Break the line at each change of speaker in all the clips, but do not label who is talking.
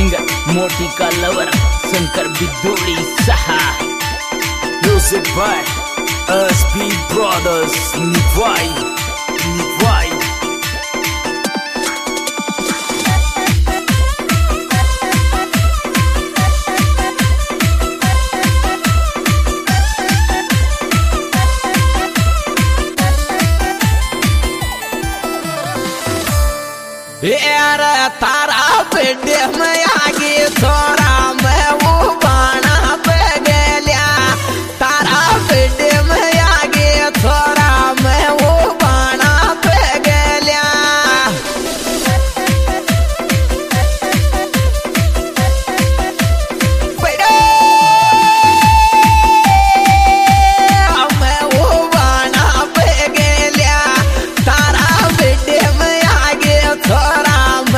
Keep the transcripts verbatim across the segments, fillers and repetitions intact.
Singer मोटी का lover Shankar बिदोड़ी सहा। Music by S B brothers निभाई निभाई।
यार तारा बेटे में आगे थोड़ा मैं वो बाना पे गया। तारा बेटे में आगे थोड़ा मैं वो बाना पे गया। मैं वो बाना पे गया। तारा बेटे में आगे थोड़ा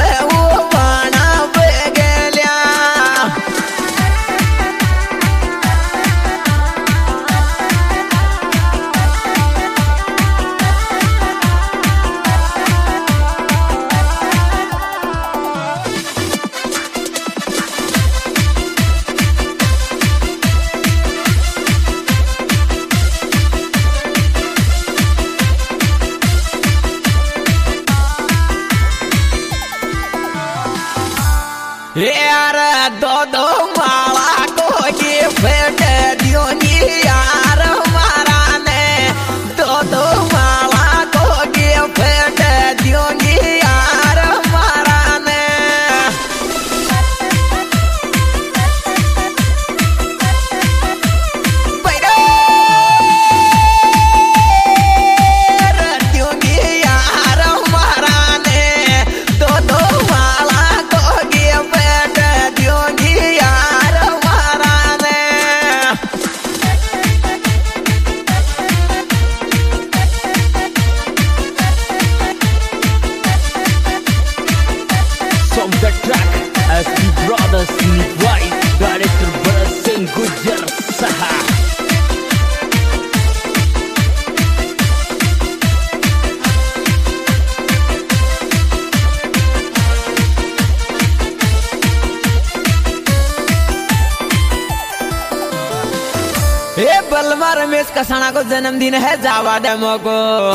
यार दो दो माला को ये फेंक दियो नी यार हमारा ने। दो दो माला को ये फेंक दियो नी यार हमारा ने। दियो नी यार हमारा ने। दो दो माला को ये
एस बी ब्रदर्स निभाई। डायरेक्टर भरत सिंह गुजर सहा।
ए बलमा रमेश कसाना को जन्मदिन है जावा दे मोको।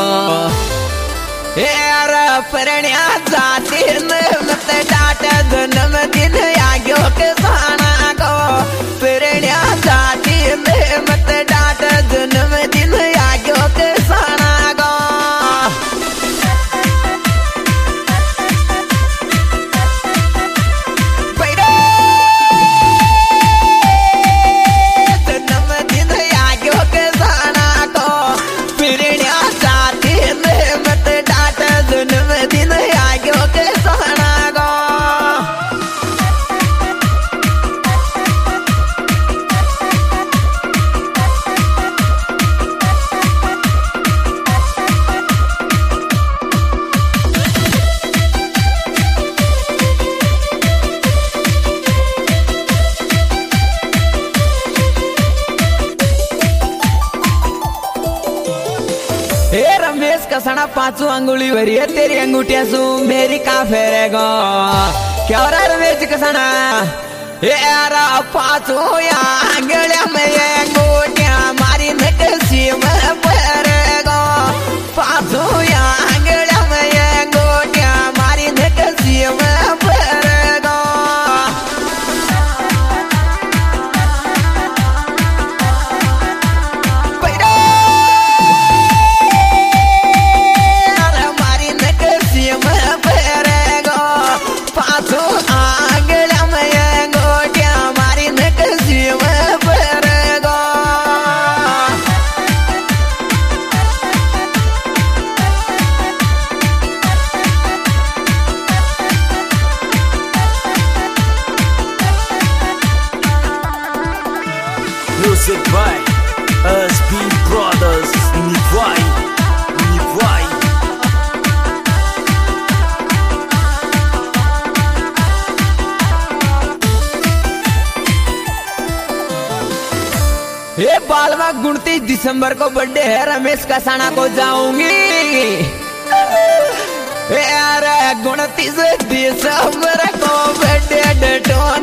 यार परण्या जाती मत डाट जन्मदिन आग्यो के साना को। परण्या जाती मत डाट जन्मदिन आग्यो के साना को। जन्मदिन आग्यो के साना को। परण्या जाती मत डाट जन्मदिन आग्यो के साना को। हे रमेश कसाना पांचों अंगुली भरी है तेरी अंगूठिया सू मेरी का फेरेगो। क्या हो रहा है रमेश कसाना? यार पांचों या अंगुलिया में ये अंगूठिया मारी नटसी में फेरेगो। पांचों या अंगुलिया में ये अंगूठिया मारी नटसी में फेरेगो।
Music by S B brothers निभाई निभाई।
ये बालवा उनतीस दिसंबर को बर्थडे है रमेश कसाना को जाऊंगी। यार उनतीस दिसंबर को बर्थडे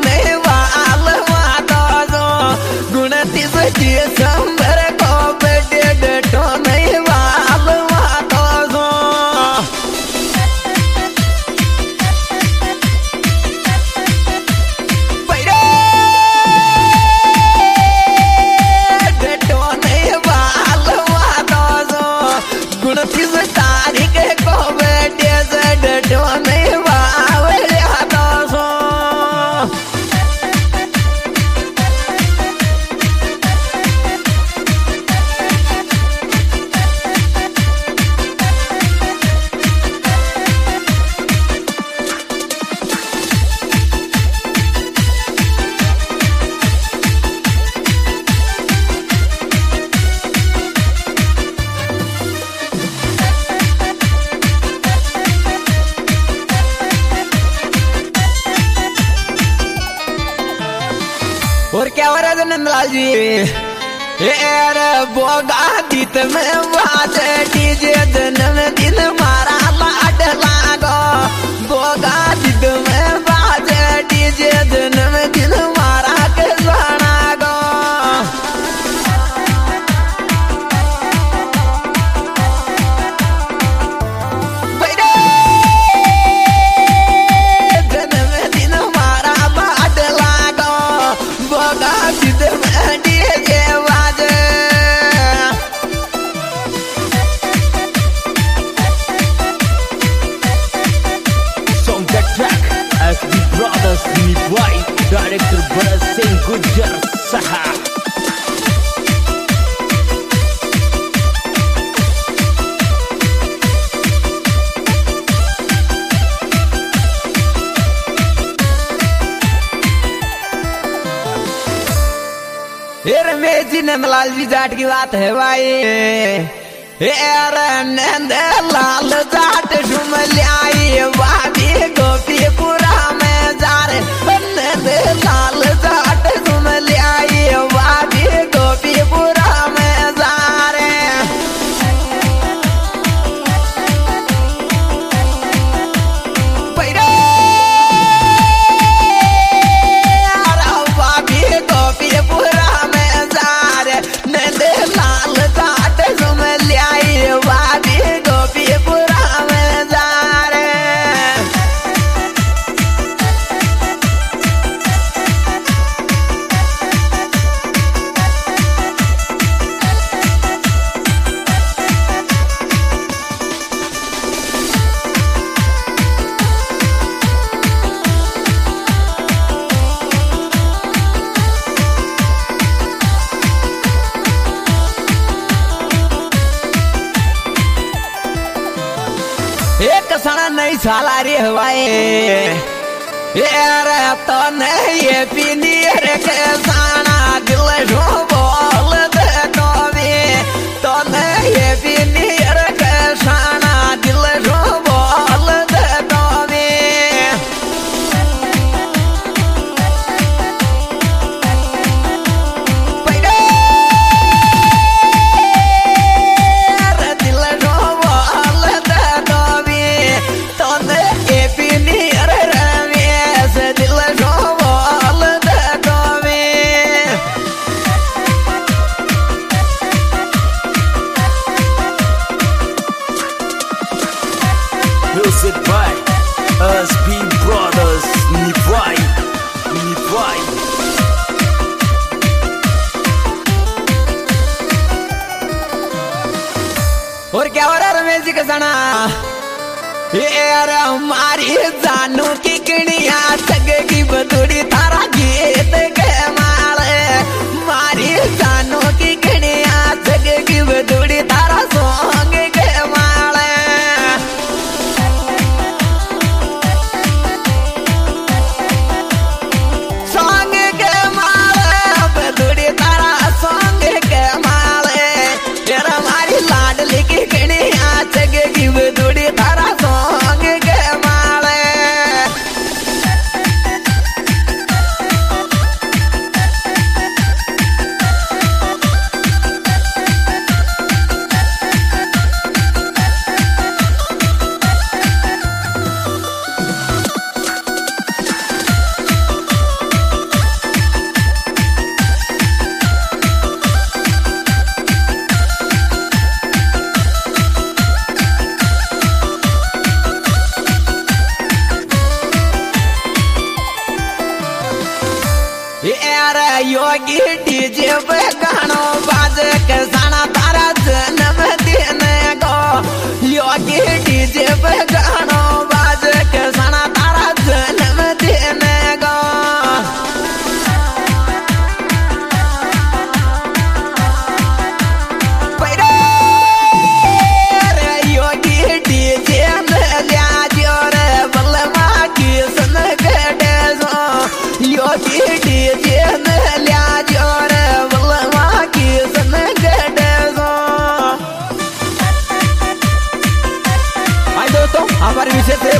क्या हो रहा है नंदलाल जी? यार बोगा गीत में बात डीजे जन्म दिन मारा लाड लागो। बोगा गीत में बात डीजे जन्म दिन मारा के जाना गो। जन्म दिन मारा लाड लागो। बोगा गीत में DJ
S B Brothers Nipwai, Director Bharat Singh Gujjar Saha.
Ramesh ji Nandlal ji Jat की बात है भाई। नंद लाल जाट झूम लाई वादी गोपीपुरा में जा रे। नंद लाल जाट झूम लाई वादी गोपीपुरा में जा रे। वादी गोपीपुरा में जा रे। नंद लाल जाट झूम वादी गोपीपुरा में जा रे। एक सना नहीं साला रे हवाए। यार तो नहीं ये पीनी रे के साना दिल जो बोल दे कभी। तो नहीं ये पीनी रे के साना दिल जो बोल दे कभी।
Music by S B Brothers Nipwai, Nipwai.
और क्या हो रहा है रमेश जी का सना? यार हमारी जानू की किणिया सग की बदुड़ी तारा गीत के मारे। मारी जानू की किणिया सग की बदुड़ी तारा सॉन्ग के मारे। सॉन्ग के मारे बदुड़ी तारा सॉन्ग के मारे। यार हमारी लाडली की किणिया सग की बदुड़ी तारा सॉन्ग के मारे। यार योगी डीजे पे गानो बाज के साना तारा जन्म दिन गो। योगी डीजे पे गानो बाज के साना तारा जन्म दिन गो। योगी डीजे में लिया जोर बलमा की सन गडे सो। योगी डीजे में लिया जोर बलमा की सन गडे सो। आई दोस्तों हमारे विषय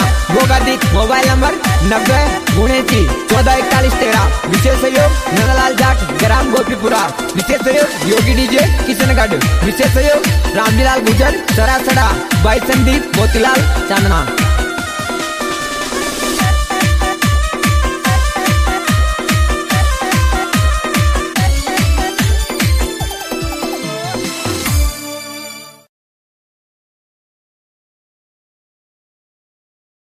भोगाधिक मोबाइल नंबर नब्बे उन्यासी चौदह इकतालीस तेरह। विशेष सहयोग नंदलाल जाट ग्राम गोपीपुरा। विशेष सहयोग योगी डीजे किशनगढ़। विशेष सहयोग रामजीलाल गुजर सरासड़ा। भाई संदीप मोतीलाल चांदना।